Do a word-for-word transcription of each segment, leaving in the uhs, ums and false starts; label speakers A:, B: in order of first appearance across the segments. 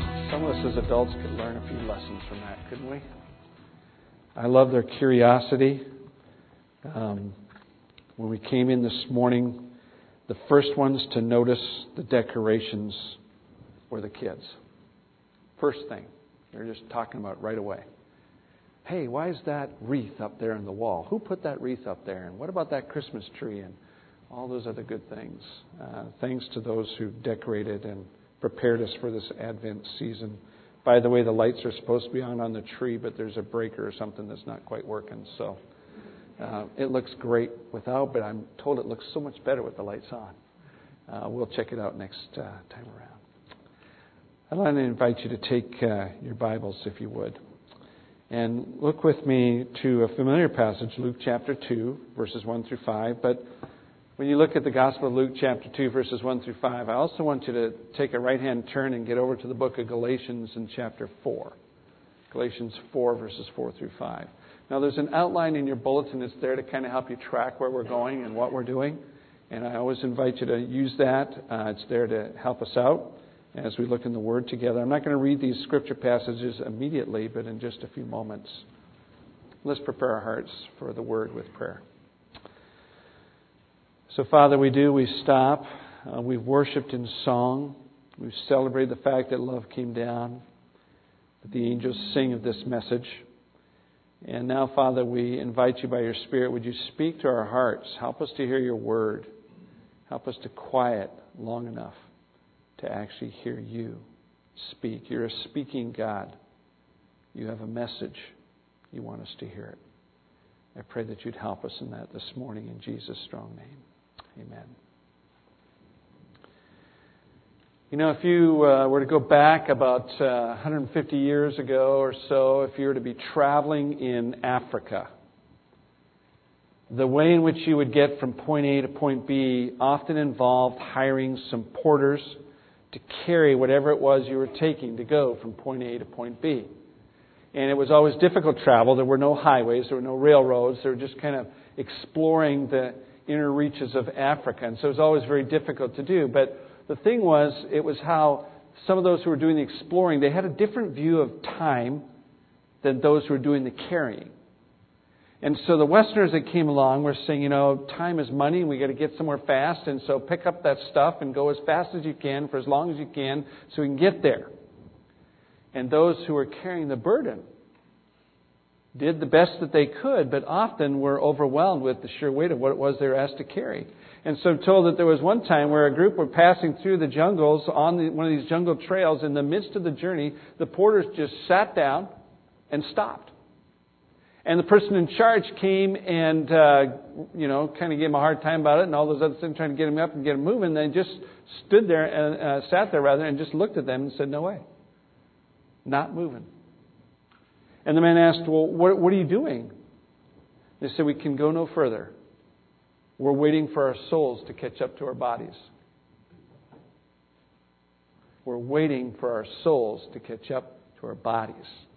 A: Some of us as adults could learn a few lessons from that, couldn't we? I love their curiosity. Um, when we came in this morning, the first ones to notice the decorations were the kids. First thing. They're just talking about it right away. Hey, why is that wreath up there on the wall? Who put that wreath up there? And what about that Christmas tree? And all those other good things. Uh, thanks to those who decorated and prepared us for this Advent season. By the way, the lights are supposed to be on on the tree, but there's a breaker or something that's not quite working. So uh, it looks great without, but I'm told it looks so much better with the lights on. Uh, we'll check it out next uh, time around. I'd like to invite you to take uh, your Bibles, if you would, and look with me to a familiar passage, Luke chapter two, verses one through five. But when you look at the Gospel of Luke chapter two, verses one through five, I also want you to take a right-hand turn and get over to the book of Galatians in chapter four. Galatians four, verses four through five. Now, there's an outline in your bulletin that's there to kind of help you track where we're going and what we're doing. And I always invite you to use that. Uh, it's there to help us out as we look in the Word together. I'm not going to read these scripture passages immediately, but in just a few moments. Let's prepare our hearts for the Word with prayer. So, Father, we do. We stop. Uh, we've worshipped in song. We've celebrated the fact that love came down. That the angels sing of this message. And now, Father, we invite you by your Spirit. Would you speak to our hearts? Help us to hear your word. Help us to quiet long enough to actually hear you speak. You're a speaking God. You have a message. You want us to hear it. I pray that you'd help us in that this morning in Jesus' strong name. Amen. You know, if you uh, were to go back about uh, one hundred fifty years ago or so, if you were to be traveling in Africa, the way in which you would get from point A to point B often involved hiring some porters to carry whatever it was you were taking to go from point A to point B. And it was always difficult travel. There were no highways. There were no railroads. They were just kind of exploring the inner reaches of Africa. And so it was always very difficult to do. But the thing was, it was how some of those who were doing the exploring, they had a different view of time than those who were doing the carrying. And so the Westerners that came along were saying, you know, time is money and we got to get somewhere fast. And so pick up that stuff and go as fast as you can for as long as you can so we can get there. And those who were carrying the burden did the best that they could, but often were overwhelmed with the sheer weight of what it was they were asked to carry. And so I'm told that there was one time where a group were passing through the jungles on the, one of these jungle trails. In the midst of the journey, the porters just sat down and stopped. And the person in charge came and, uh, you know, kind of gave him a hard time about it and all those other things, trying to get him up and get him moving. They just stood there and uh, sat there, rather, and just looked at them and said, no way. Not moving. And the man asked, well, what, what are you doing? They said, we can go no further. We're waiting for our souls to catch up to our bodies. We're waiting for our souls to catch up to our bodies.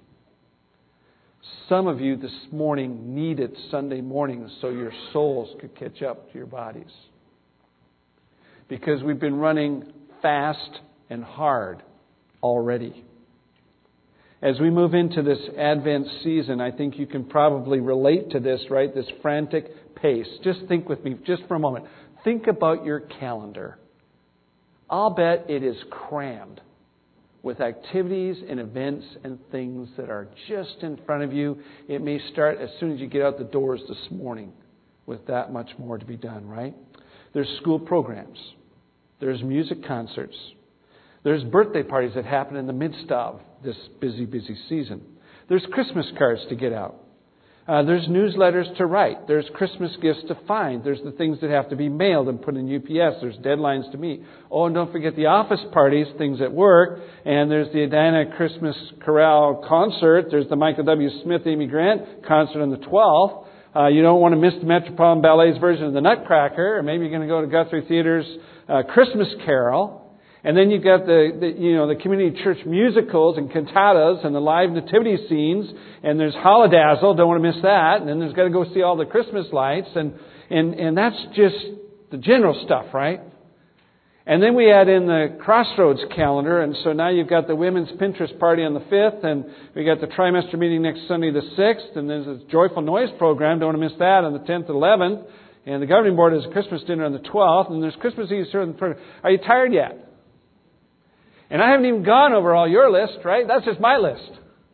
A: Some of you this morning needed Sunday mornings so your souls could catch up to your bodies. Because we've been running fast and hard already. As we move into this Advent season, I think you can probably relate to this, right? This frantic pace. Just think with me just for a moment. Think about your calendar. I'll bet it is crammed with activities and events and things that are just in front of you. It may start as soon as you get out the doors this morning with that much more to be done, right? There's school programs. There's music concerts. There's birthday parties that happen in the midst of this busy, busy season. There's Christmas cards to get out. Uh, there's newsletters to write. There's Christmas gifts to find. There's the things that have to be mailed and put in U P S. There's deadlines to meet. Oh, and don't forget the office parties, things at work. And there's the Adina Christmas Chorale concert. There's the Michael W. Smith, Amy Grant concert on the twelfth. Uh, you don't want to miss the Metropolitan Ballet's version of the Nutcracker. Or maybe you're going to go to Guthrie Theater's uh, Christmas Carol. And then you've got the, the, you know, the community church musicals and cantatas and the live nativity scenes. And there's Holidazzle, don't want to miss that. And then there's got to go see all the Christmas lights. And, and, and that's just the general stuff, right? And then we add in the Crossroads calendar, and so now you've got the women's Pinterest party on the fifth, and we got the trimester meeting next Sunday the sixth, and there's a Joyful Noise program, don't want to miss that, on the tenth and eleventh, and the governing board has a Christmas dinner on the twelfth, and there's Christmas Eve service on the first. Are you tired yet? And I haven't even gone over all your list, right? That's just my list.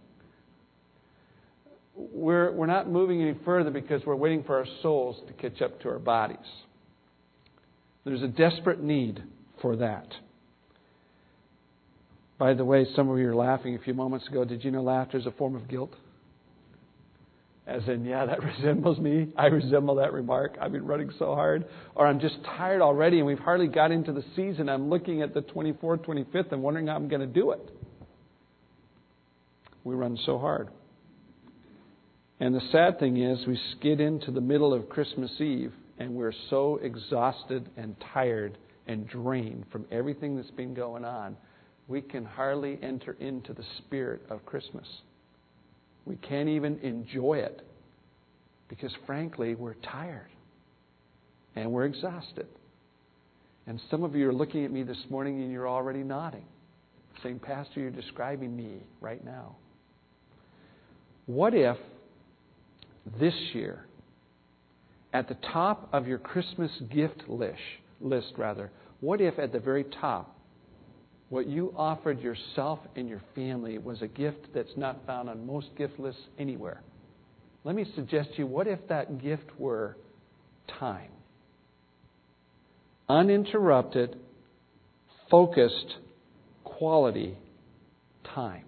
A: We're, we're not moving any further because we're waiting for our souls to catch up to our bodies. There's a desperate need for that. By the way, some of you were laughing a few moments ago. Did you know laughter is a form of guilt? As in, yeah, that resembles me. I resemble that remark. I've been running so hard. Or I'm just tired already and we've hardly got into the season. I'm looking at the twenty-fourth, twenty-fifth and wondering how I'm going to do it. We run so hard. And the sad thing is we skid into the middle of Christmas Eve and we're so exhausted and tired and drained from everything that's been going on, we can hardly enter into the spirit of Christmas. We can't even enjoy it because, frankly, we're tired and we're exhausted. And some of you are looking at me this morning and you're already nodding, saying, Pastor, you're describing me right now. What if this year, at the top of your Christmas gift list, list rather, what if at the very top, what you offered yourself and your family was a gift that's not found on most gift lists anywhere? Let me suggest to you, what if that gift were time? Uninterrupted, focused, quality time.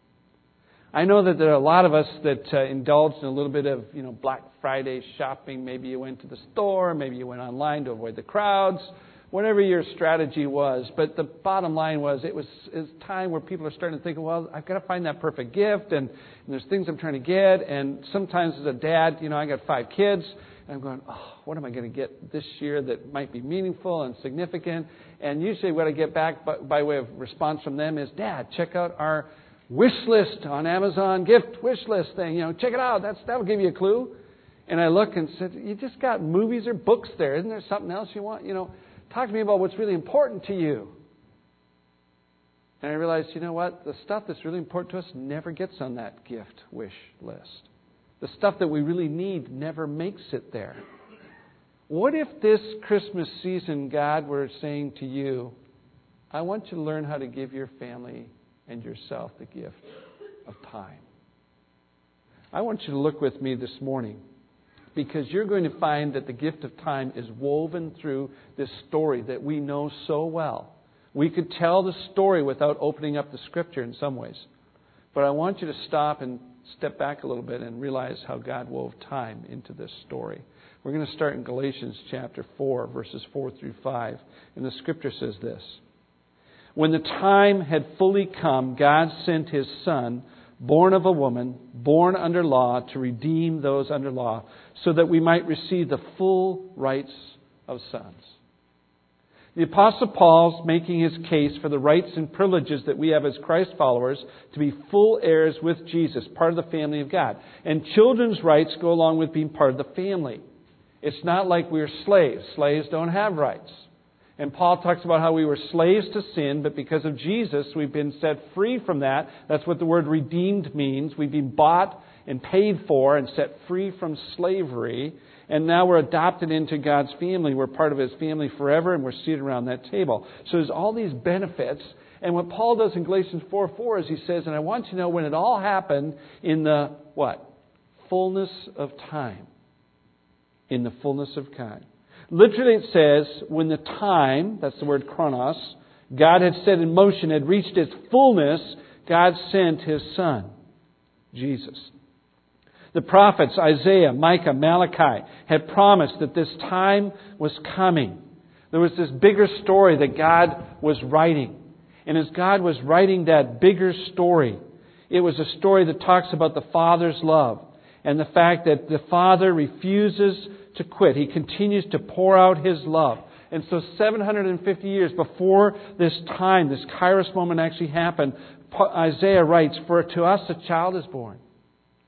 A: I know that there are a lot of us that uh, indulged in a little bit of, you know, Black Friday shopping. Maybe you went to the store, maybe you went online to avoid the crowds, whatever your strategy was. But the bottom line was it was a time where people are starting to think, well, I've got to find that perfect gift, and, and there's things I'm trying to get. And sometimes as a dad, you know, I got five kids, and I'm going, oh, what am I going to get this year that might be meaningful and significant? And usually what I get back by, by way of response from them is, Dad, check out our wish list on Amazon, gift wish list thing. You know, check it out. That's that'll give you a clue. And I look and said, you just got movies or books there. Isn't there something else you want? You know, talk to me about what's really important to you. And I realized, you know what? The stuff that's really important to us never gets on that gift wish list. The stuff that we really need never makes it there. What if this Christmas season God were saying to you, I want you to learn how to give your family and yourself the gift of time. I want you to look with me this morning because you're going to find that the gift of time is woven through this story that we know so well. We could tell the story without opening up the Scripture in some ways. But I want you to stop and step back a little bit and realize how God wove time into this story. We're going to start in Galatians chapter four, verses four through five. And the Scripture says this. When the time had fully come, God sent His Son, born of a woman, born under law, to redeem those under law, so that we might receive the full rights of sons. The Apostle Paul's making his case for the rights and privileges that we have as Christ followers to be full heirs with Jesus, part of the family of God. And children's rights go along with being part of the family. It's not like we're slaves. Slaves don't have rights. And Paul talks about how we were slaves to sin, but because of Jesus, we've been set free from that. That's what the word redeemed means. We've been bought and paid for and set free from slavery. And now we're adopted into God's family. We're part of His family forever, and we're seated around that table. So there's all these benefits. And what Paul does in Galatians four four is he says, and I want you to know when it all happened in the, what? Fullness of time. In the fullness of time. Literally it says, when the time, that's the word chronos, God had set in motion, had reached its fullness, God sent His Son, Jesus. The prophets, Isaiah, Micah, Malachi, had promised that this time was coming. There was this bigger story that God was writing. And as God was writing that bigger story, it was a story that talks about the Father's love and the fact that the Father refuses to quit. He continues to pour out His love. And so seven hundred fifty years before this time, this Kairos moment actually happened, Isaiah writes, for to us a child is born.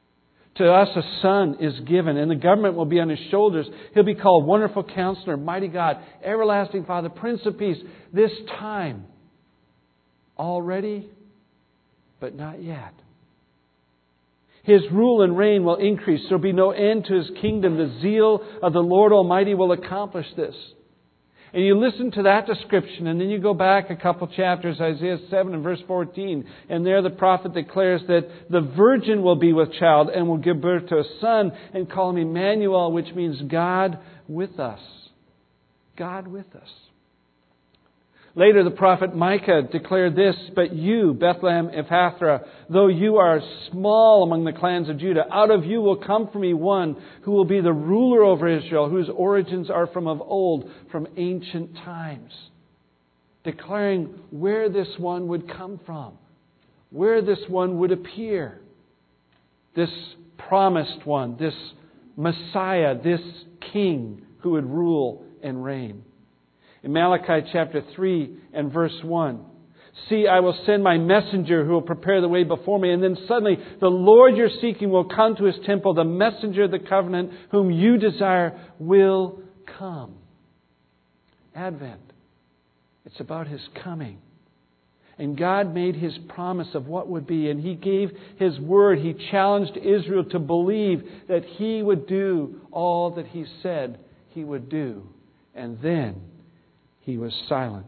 A: To us a son is given, and the government will be on his shoulders. He'll be called Wonderful Counselor, Mighty God, Everlasting Father, Prince of Peace. This time, already, but not yet. His rule and reign will increase. There will be no end to His kingdom. The zeal of the Lord Almighty will accomplish this. And you listen to that description, and then you go back a couple chapters, Isaiah seven and verse fourteen, and there the prophet declares that the virgin will be with child and will give birth to a son and call him Emmanuel, which means God with us. God with us. Later, the prophet Micah declared this, "But you, Bethlehem Ephrathah, though you are small among the clans of Judah, out of you will come for me one who will be the ruler over Israel, whose origins are from of old, from ancient times." Declaring where this one would come from, where this one would appear. This promised one, this Messiah, this King who would rule and reign. In Malachi chapter three and verse one, "See, I will send my messenger who will prepare the way before me." And then suddenly, the Lord you're seeking will come to His temple. The messenger of the covenant whom you desire will come. Advent. It's about His coming. And God made His promise of what would be. And He gave His word. He challenged Israel to believe that He would do all that He said He would do. And then He was silent.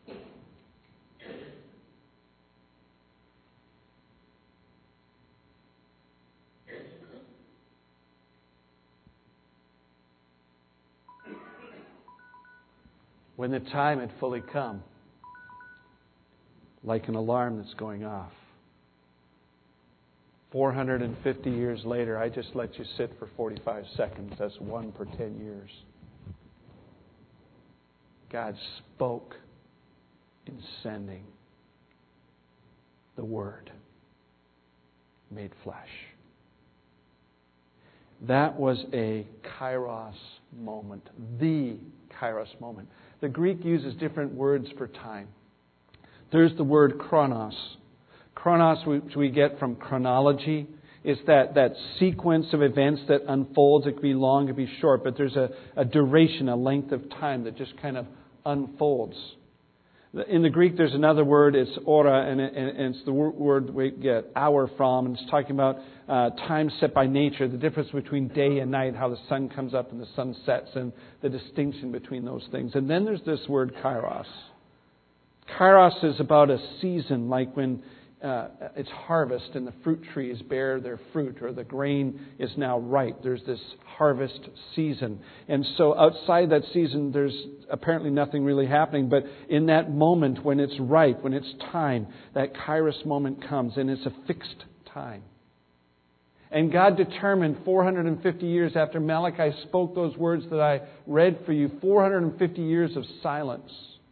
A: When the time had fully come, like an alarm that's going off. four hundred fifty years later, I just let you sit for forty-five seconds. That's one per ten years. God spoke in sending the Word made flesh. That was a kairos moment, the kairos moment. The Greek uses different words for time. There's the word chronos. Chronos, which we get from chronology, is that, that sequence of events that unfolds. It could be long, it could be short, but there's a, a duration, a length of time that just kind of unfolds. In the Greek, there's another word, it's ora, and, it, and it's the word we get hour from, and it's talking about uh, time set by nature, the difference between day and night, how the sun comes up and the sun sets, and the distinction between those things. And then there's this word kairos. Kairos is about a season, like when uh, it's harvest and the fruit trees bear their fruit, or the grain is now ripe. There's this harvest season. And so outside that season, there's apparently nothing really happening. But in that moment, when it's ripe, when it's time, that kairos moment comes, and it's a fixed time. And God determined four hundred fifty years after Malachi spoke those words that I read for you, four hundred fifty years of silence.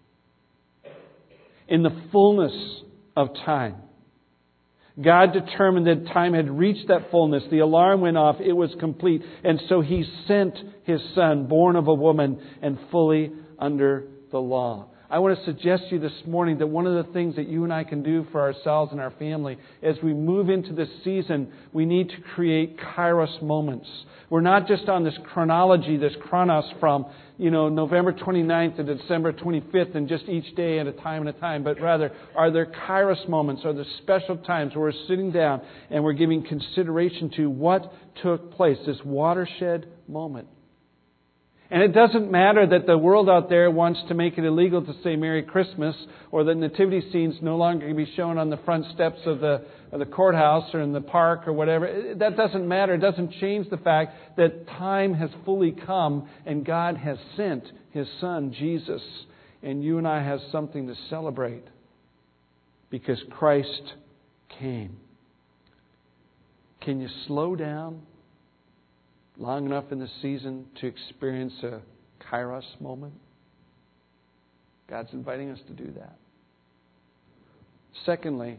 A: In the fullness of time, God determined that time had reached that fullness. The alarm went off. It was complete. And so He sent His Son, born of a woman and fully under the law. I want to suggest to you this morning that one of the things that you and I can do for ourselves and our family as we move into this season, we need to create kairos moments. We're not just on this chronology, this chronos from, you know, November twenty-ninth to December twenty-fifth and just each day at a time and a time, but rather, are there kairos moments, are there special times where we're sitting down and we're giving consideration to what took place, this watershed moment. And it doesn't matter that the world out there wants to make it illegal to say Merry Christmas, or that nativity scenes no longer can be shown on the front steps of the, of the courthouse or in the park or whatever. That doesn't matter. It doesn't change the fact that time has fully come and God has sent His Son, Jesus. And you and I have something to celebrate because Christ came. Can you slow down long enough in the season to experience a kairos moment? God's inviting us to do that. Secondly,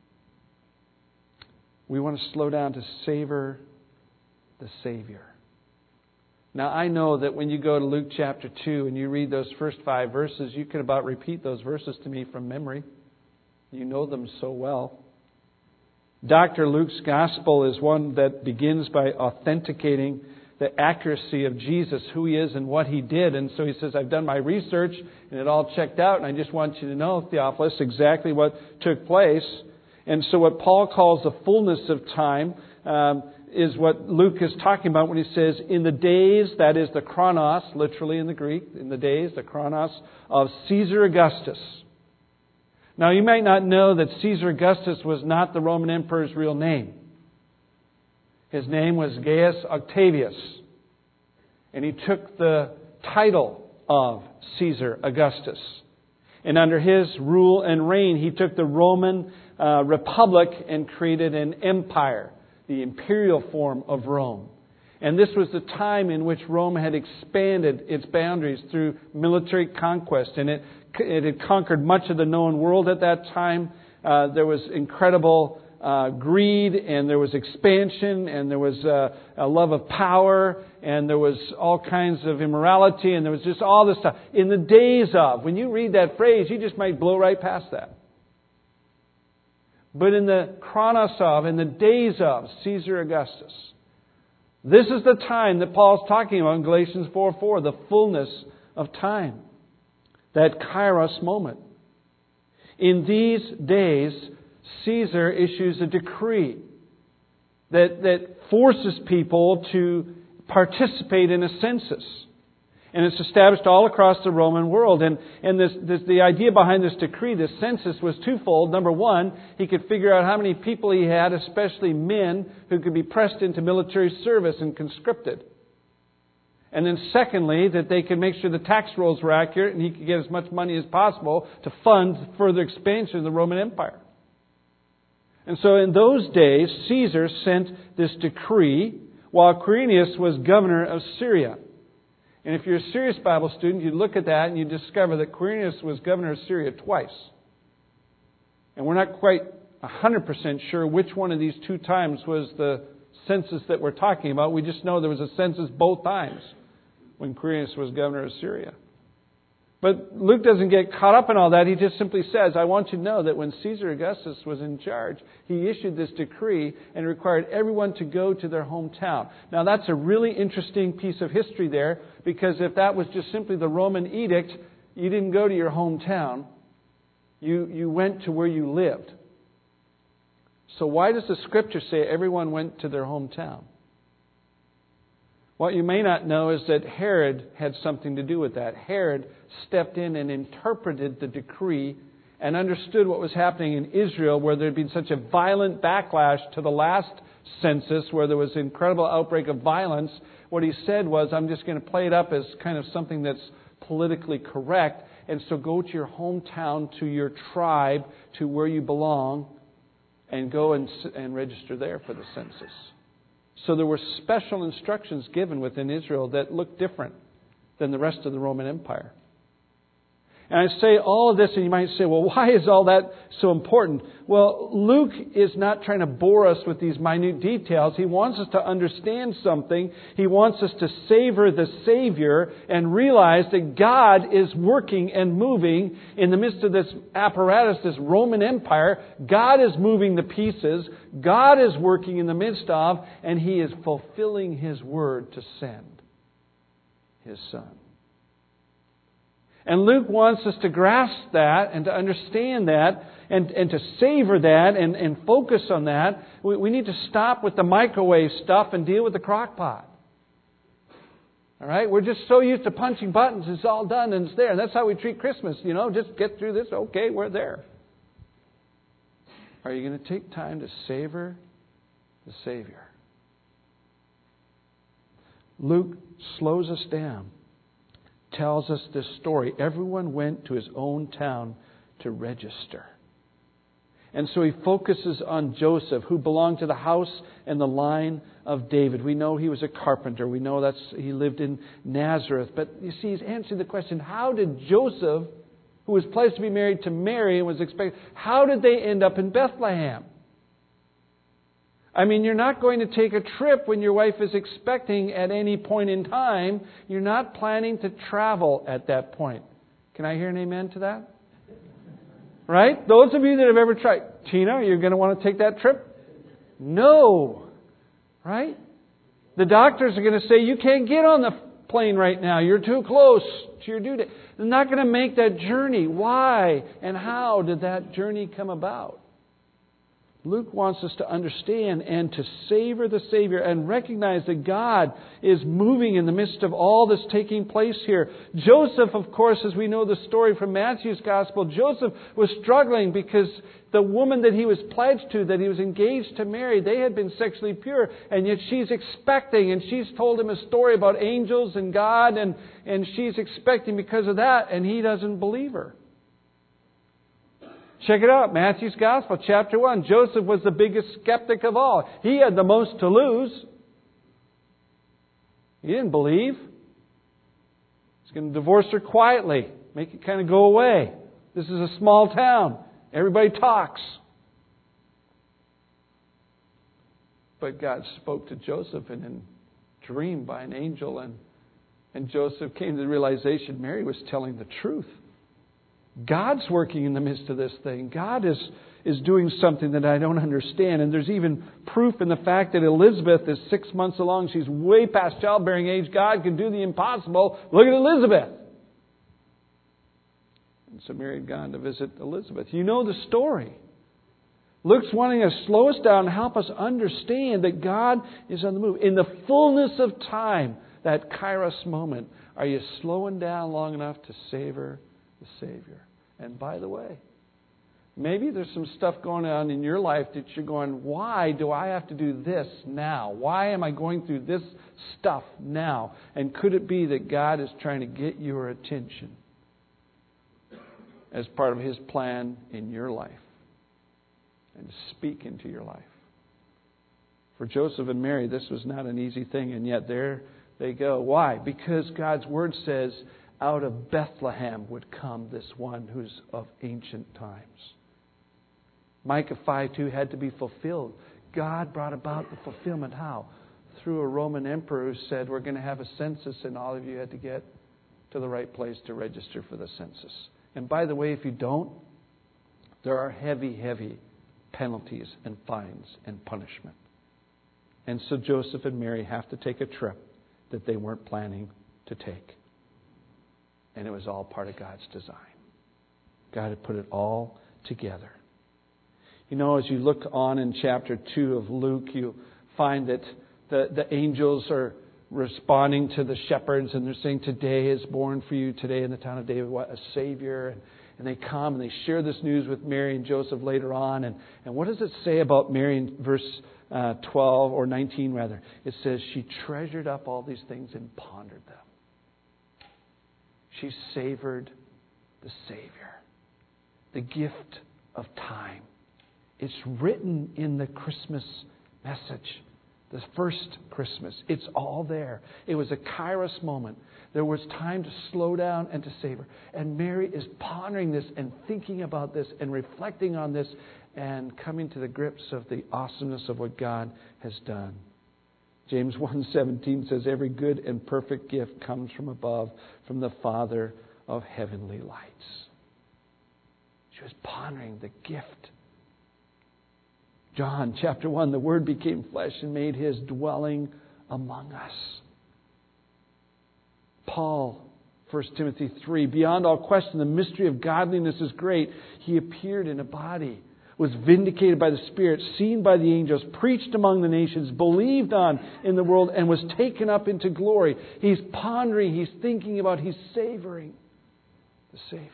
A: we want to slow down to savor the Savior. Now, I know that when you go to Luke chapter two and you read those first five verses, you can about repeat those verses to me from memory. You know them so well. Doctor Luke's gospel is one that begins by authenticating the accuracy of Jesus, who He is and what He did. And so he says, I've done my research and it all checked out, and I just want you to know, Theophilus, exactly what took place. And so what Paul calls the fullness of time um, is what Luke is talking about when he says, in the days, that is the chronos, literally in the Greek, in the days, the chronos of Caesar Augustus. Now you might not know that Caesar Augustus was not the Roman emperor's real name. His name was Gaius Octavius. And he took the title of Caesar Augustus. And under his rule and reign, he took the Roman uh, Republic and created an empire, the imperial form of Rome. And this was the time in which Rome had expanded its boundaries through military conquest. And it, it had conquered much of the known world at that time. Uh, there was incredible Uh, greed, and there was expansion, and there was uh, a love of power, and there was all kinds of immorality, and there was just all this stuff. In the days of, when you read that phrase, you just might blow right past that. But in the chronos of, in the days of Caesar Augustus, this is the time that Paul's talking about in Galatians four four, the fullness of time. That kairos moment. In these days, Caesar issues a decree that, that forces people to participate in a census. And it's established all across the Roman world. And, and this, this, the idea behind this decree, this census, was twofold. Number one, he could figure out how many people he had, especially men, who could be pressed into military service and conscripted. And then secondly, that they could make sure the tax rolls were accurate and he could get as much money as possible to fund further expansion of the Roman Empire. And so in those days, Caesar sent this decree while Quirinius was governor of Syria. And if you're a serious Bible student, you look at that and you discover that Quirinius was governor of Syria twice. And we're not quite one hundred percent sure which one of these two times was the census that we're talking about. We just know there was a census both times when Quirinius was governor of Syria. But Luke doesn't get caught up in all that. He just simply says, I want you to know that when Caesar Augustus was in charge, he issued this decree and required everyone to go to their hometown. Now that's a really interesting piece of history there, because if that was just simply the Roman edict, you didn't go to your hometown. You, you went to where you lived. So why does the Scripture say everyone went to their hometown? What you may not know is that Herod had something to do with that. Herod stepped in and interpreted the decree and understood what was happening in Israel, where there had been such a violent backlash to the last census, where there was an incredible outbreak of violence. What he said was, I'm just going to play it up as kind of something that's politically correct, and so go to your hometown, to your tribe, to where you belong, and go and, and register there for the census. So there were special instructions given within Israel that looked different than the rest of the Roman Empire. And I say all of this, and you might say, well, why is all that so important? Well, Luke is not trying to bore us with these minute details. He wants us to understand something. He wants us to savor the Savior and realize that God is working and moving in the midst of this apparatus, this Roman Empire. God is moving the pieces. God is working in the midst of, and He is fulfilling His word to send His Son. And Luke wants us to grasp that and to understand that and, and to savor that and, and focus on that. We, we need to stop with the microwave stuff and deal with the crock pot. All right? We're just so used to punching buttons. It's all done and it's there. And that's how we treat Christmas. You know, just get through this. Okay, we're there. Are you going to take time to savor the Savior? Luke slows us down. Tells us this story. Everyone went to his own town to register. And so he focuses on Joseph, who belonged to the house and the line of David. We know he was a carpenter. We know that's he lived in Nazareth. But you see, he's answering the question, how did Joseph, who was placed to be married to Mary and was expected, how did they end up in Bethlehem? I mean, you're not going to take a trip when your wife is expecting at any point in time. You're not planning to travel at that point. Can I hear an amen to that? Right? Those of you that have ever tried. Tina, you're going to want to take that trip? No. Right? The doctors are going to say, you can't get on the plane right now. You're too close to your due date. They're not going to make that journey. Why and how did that journey come about? Luke wants us to understand and to savor the Savior and recognize that God is moving in the midst of all that's taking place here. Joseph, of course, as we know the story from Matthew's Gospel, Joseph was struggling because the woman that he was pledged to, that he was engaged to marry, they had been sexually pure, and yet she's expecting, and she's told him a story about angels and God, and, and she's expecting because of that, and he doesn't believe her. Check it out, Matthew's Gospel, chapter one. Joseph was the biggest skeptic of all. He had the most to lose. He didn't believe. He's going to divorce her quietly, make it kind of go away. This is a small town. Everybody talks. But God spoke to Joseph in a dream by an angel, and, and Joseph came to the realization Mary was telling the truth. God's working in the midst of this thing. God is, is doing something that I don't understand. And there's even proof in the fact that Elizabeth is six months along. She's way past childbearing age. God can do the impossible. Look at Elizabeth. And so Mary had gone to visit Elizabeth. You know the story. Luke's wanting to slow us down and help us understand that God is on the move. In the fullness of time, that kairos moment, are you slowing down long enough to savor the Savior? And by the way, maybe there's some stuff going on in your life that you're going, why do I have to do this now? Why am I going through this stuff now? And could it be that God is trying to get your attention as part of His plan in your life and to speak into your life? For Joseph and Mary, this was not an easy thing, and yet there they go. Why? Because God's Word says, out of Bethlehem would come this one who's of ancient times. Micah five two had to be fulfilled. God brought about the fulfillment. How? Through a Roman emperor who said, we're going to have a census, and all of you had to get to the right place to register for the census. And by the way, if you don't, there are heavy, heavy penalties and fines and punishment. And so Joseph and Mary have to take a trip that they weren't planning to take. And it was all part of God's design. God had put it all together. You know, as you look on in chapter two of Luke, you find that the, the angels are responding to the shepherds, and they're saying, today is born for you, today in the town of David, what, a Savior. And, and they come and they share this news with Mary and Joseph later on. And, and what does it say about Mary in verse uh, twelve, or nineteen rather? It says, she treasured up all these things and pondered them. She savored the Savior, the gift of time. It's written in the Christmas message, the first Christmas. It's all there. It was a kairos moment. There was time to slow down and to savor. And Mary is pondering this and thinking about this and reflecting on this and coming to the grips of the awesomeness of what God has done. James one seventeen says, every good and perfect gift comes from above, from the Father of heavenly lights. She was pondering the gift. John chapter one, the Word became flesh and made His dwelling among us. Paul, First Timothy three, beyond all question, the mystery of godliness is great. He appeared in a body, was vindicated by the Spirit, seen by the angels, preached among the nations, believed on in the world, and was taken up into glory. He's pondering, he's thinking about, he's savoring the Savior.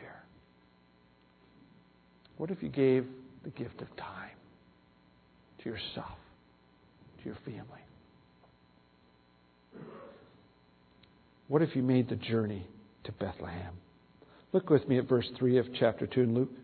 A: What if you gave the gift of time to yourself, to your family? What if you made the journey to Bethlehem? Look with me at verse three of chapter two in Luke.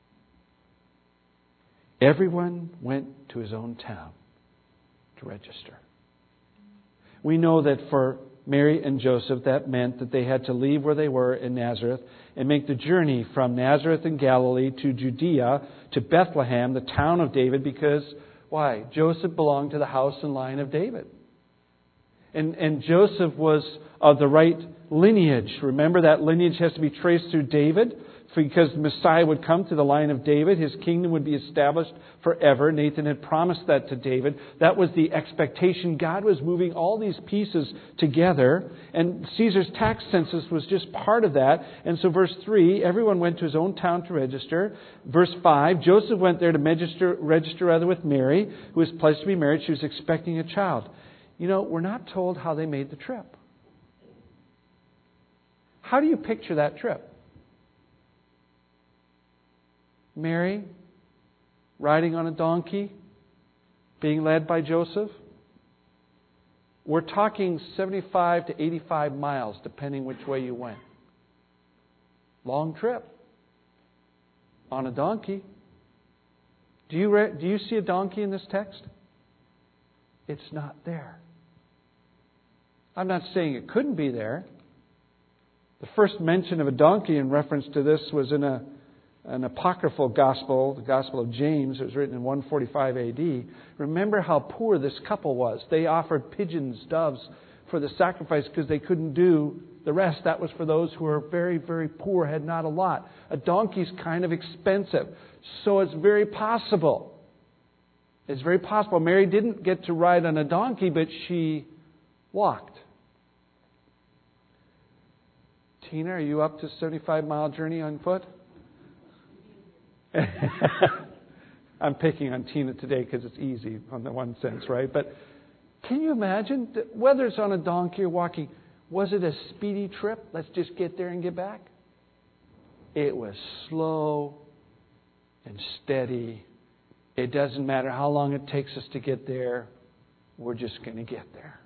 A: Everyone went to his own town to register. We know that for Mary and Joseph, that meant that they had to leave where they were in Nazareth and make the journey from Nazareth in Galilee to Judea to Bethlehem, the town of David, because, why? Joseph belonged to the house and line of David. And, and Joseph was of the right lineage. Remember, that lineage has to be traced through David because the Messiah would come to the line of David. His kingdom would be established forever. Nathan had promised that to David. That was the expectation. God was moving all these pieces together. And Caesar's tax census was just part of that. And so verse three, everyone went to his own town to register. Verse five, Joseph went there to register, register rather with Mary, who was pledged to be married. She was expecting a child. You know, we're not told how they made the trip. How do you picture that trip? Mary riding on a donkey, being led by Joseph. We're talking seventy-five to eighty-five miles, depending which way you went. Long trip on a donkey. Do you re- do you see a donkey in this text? It's not there. I'm not saying it couldn't be there. The first mention of a donkey in reference to this was in a an apocryphal gospel, the Gospel of James. It was written in one forty-five A D. Remember how poor this couple was. They offered pigeons, doves for the sacrifice because they couldn't do the rest. That was for those who were very, very poor, had not a lot. A donkey's kind of expensive. So it's very possible. It's very possible. Mary didn't get to ride on a donkey, but she walked. Tina, are you up to a seventy-five mile journey on foot? I'm picking on Tina today because it's easy on the one sense, right? But can you imagine, whether it's on a donkey or walking, was it a speedy trip? Let's just get there and get back? It was slow and steady. It doesn't matter how long it takes us to get there. We're just going to get there.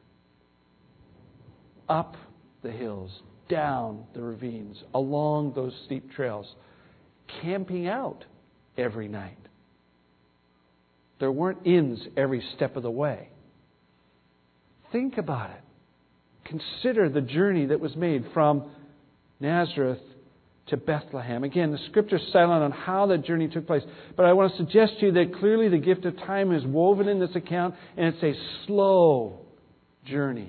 A: Up the hills, down the ravines, along those steep trails, camping out every night. There weren't inns every step of the way. Think about it. Consider the journey that was made from Nazareth to Bethlehem. Again, the Scripture is silent on how that journey took place. But I want to suggest to you that clearly the gift of time is woven in this account, and it's a slow journey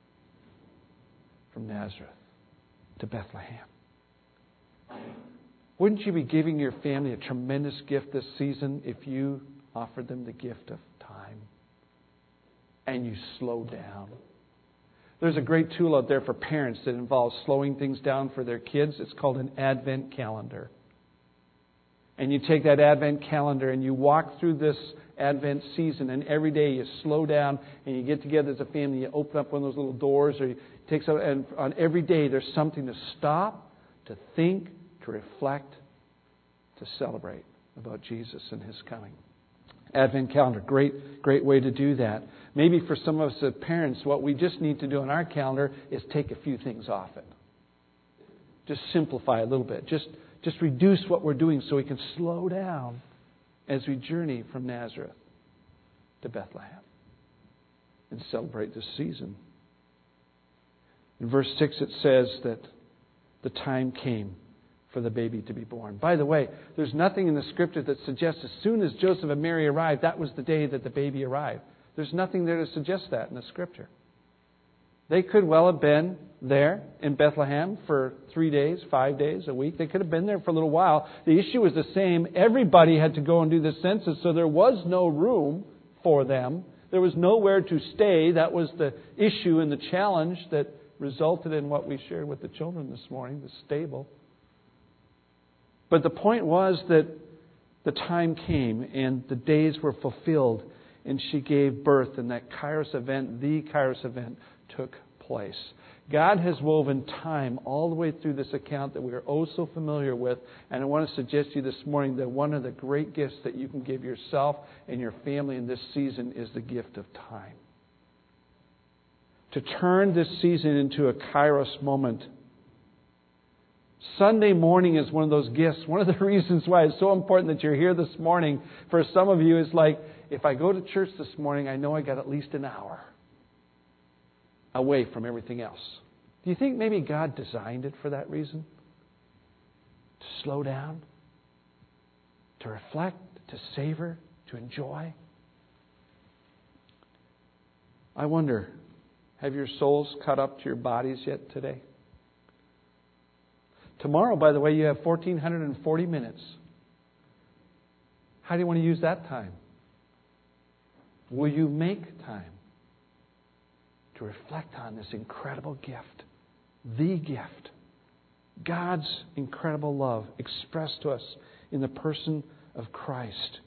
A: from Nazareth to Bethlehem. Wouldn't you be giving your family a tremendous gift this season if you offered them the gift of time and you slow down? There's a great tool out there for parents that involves slowing things down for their kids. It's called an Advent calendar. And you take that Advent calendar and you walk through this Advent season, and every day you slow down and you get together as a family. You open up one of those little doors, or you take some, and on every day there's something to stop, to think, to reflect, to celebrate about Jesus and His coming. Advent calendar, great, great way to do that. Maybe for some of us as parents, what we just need to do on our calendar is take a few things off it. Just simplify a little bit. Just, just reduce what we're doing so we can slow down as we journey from Nazareth to Bethlehem and celebrate this season. In verse six it says that the time came for the baby to be born. By the way, there's nothing in the Scripture that suggests as soon as Joseph and Mary arrived, that was the day that the baby arrived. There's nothing there to suggest that in the Scripture. They could well have been there in Bethlehem for three days, five days, a week. They could have been there for a little while. The issue was the same. Everybody had to go and do the census, so there was no room for them. There was nowhere to stay. That was the issue and the challenge that resulted in what we shared with the children this morning, the stable. But the point was that the time came and the days were fulfilled and she gave birth, and that Kairos event, the Kairos event, took place. God has woven time all the way through this account that we are oh so familiar with, and I want to suggest to you this morning that one of the great gifts that you can give yourself and your family in this season is the gift of time. To turn this season into a Kairos moment. Sunday morning is one of those gifts. One of the reasons why it's so important that you're here this morning for some of you is like, if I go to church this morning, I know I got at least an hour away from everything else. Do you think maybe God designed it for that reason? To slow down, to reflect, to savor, to enjoy? I wonder, have your souls caught up to your bodies yet today? Tomorrow, by the way, you have one thousand four hundred forty minutes. How do you want to use that time? Will you make time to reflect on this incredible gift? The gift. God's incredible love expressed to us in the person of Christ.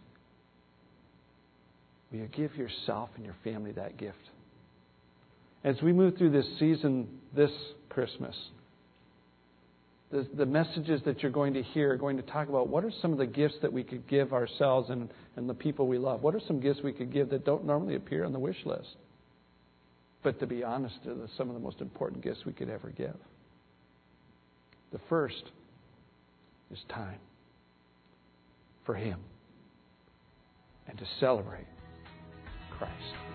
A: Will you give yourself and your family that gift? As we move through this season, this Christmas, the, the messages that you're going to hear are going to talk about what are some of the gifts that we could give ourselves and, and the people we love. What are some gifts we could give that don't normally appear on the wish list? But to be honest, they're some of the most important gifts we could ever give. The first is time for Him and to celebrate Christ.